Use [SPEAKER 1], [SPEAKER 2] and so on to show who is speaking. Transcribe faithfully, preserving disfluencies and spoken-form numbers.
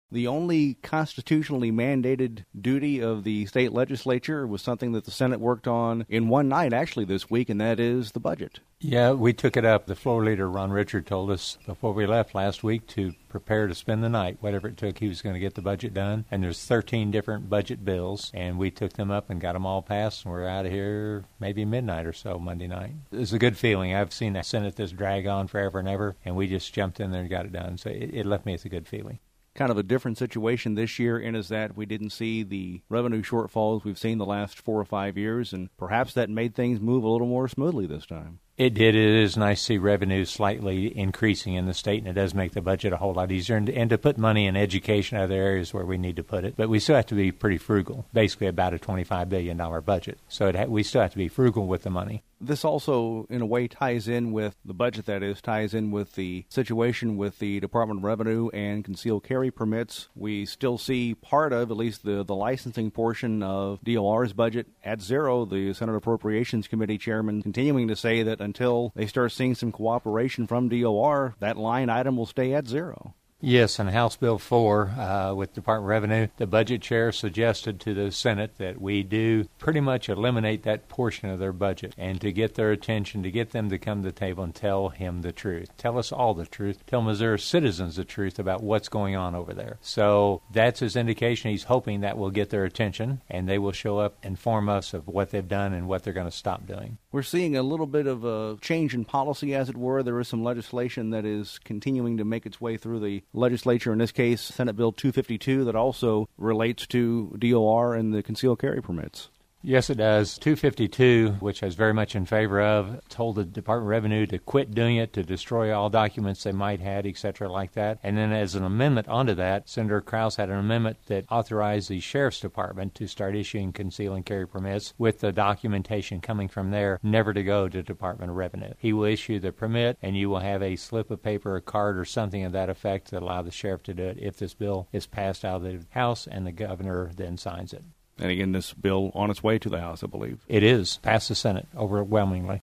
[SPEAKER 1] The only constitutionally mandated duty of the state legislature was something that the Senate worked on in one night, actually, this week, and that is the budget.
[SPEAKER 2] Yeah, we took it up. The floor leader, Ron Richard, told us before we left last week to prepare to spend the night. Whatever it took, he was going to get the budget done. And there's thirteen different budget bills, and we took them up and got them all passed, and we're out of here maybe midnight or so Monday night. It was a good feeling. I've seen the Senate this drag on forever and ever, and we just jumped in there and got it done. So it, it left me with a good feeling.
[SPEAKER 1] Kind of a different situation this year in is that we didn't see the revenue shortfalls we've seen the last four or five years, and perhaps that made things move a little more smoothly this time.
[SPEAKER 2] It did. It is nice to see revenue slightly increasing in the state, and it does make the budget a whole lot easier, and, and to put money in education and other areas where we need to put it. But we still have to be pretty frugal, basically about a twenty-five billion dollars budget. So it ha- we still have to be frugal with the money.
[SPEAKER 1] This also, in a way, ties in with the budget, that is, ties in with the situation with the Department of Revenue and concealed carry permits. We still see part of, at least the, the licensing portion of D O R's budget at zero. The Senate Appropriations Committee chairman continuing to say that until they start seeing some cooperation from D O R, that line item will stay at zero.
[SPEAKER 2] Yes, and House Bill four uh, with Department of Revenue, the budget chair suggested to the Senate that we do pretty much eliminate that portion of their budget and to get their attention, to get them to come to the table and tell him the truth. Tell us all the truth. Tell Missouri citizens the truth about what's going on over there. So that's his indication. He's hoping that will get their attention and they will show up and inform us of what they've done and what they're going to stop doing.
[SPEAKER 1] We're seeing a little bit of a change in policy, as it were. There is some legislation that is continuing to make its way through the legislature, in this case, Senate Bill two fifty-two, that also relates to D O R and the concealed carry permits.
[SPEAKER 2] Yes, it does. two fifty-two, which I was very much in favor of, told the Department of Revenue to quit doing it, to destroy all documents they might have, et cetera, like that. And then as an amendment onto that, Senator Krause had an amendment that authorized the Sheriff's Department to start issuing conceal and carry permits with the documentation coming from there, never to go to the Department of Revenue. He will issue the permit, and you will have a slip of paper, a card, or something of that effect that allow the sheriff to do it if this bill is passed out of the House and the governor then signs it.
[SPEAKER 1] And again, this bill on its way to the House, I believe.
[SPEAKER 2] It is. Passed the Senate overwhelmingly.